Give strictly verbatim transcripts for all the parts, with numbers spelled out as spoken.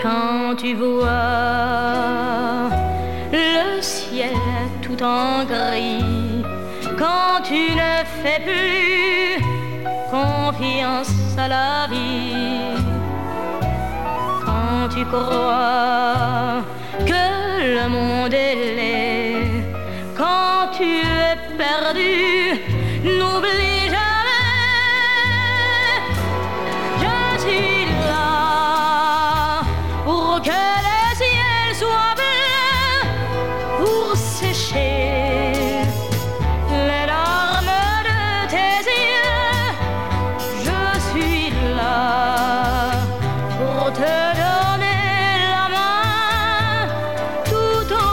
Quand tu vois le ciel tout en gris, quand tu ne fais plus confiance à la vie, quand tu crois que le monde est laid, quand tu es perdu, n'oublie jamais, je suis là pour que le ciel soit bleu, pour sécher les larmes de tes yeux. Je suis là pour te donner la main tout au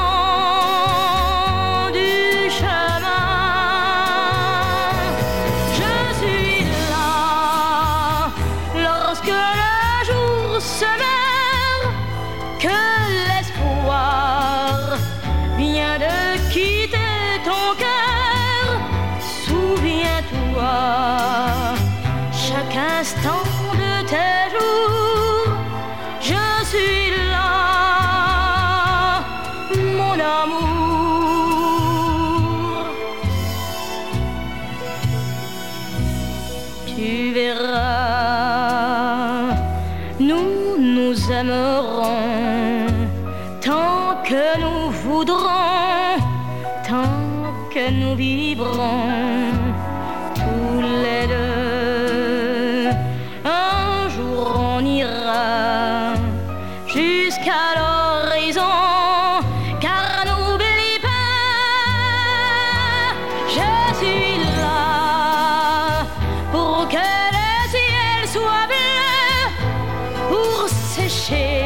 long du chemin. Je suis là lorsque le jour se meurt, que l'espoir vient de quitter ton cœur. Souviens-toi, chaque instant de tes jours, je suis là, mon amour. Tu verras, nous nous aimerons tant que nous voudrons, tant que nous vivrons tous les deux. Un jour on ira jusqu'à l'horizon, car n'oublie pas, je suis là pour que le ciel soit bleu, pour sécher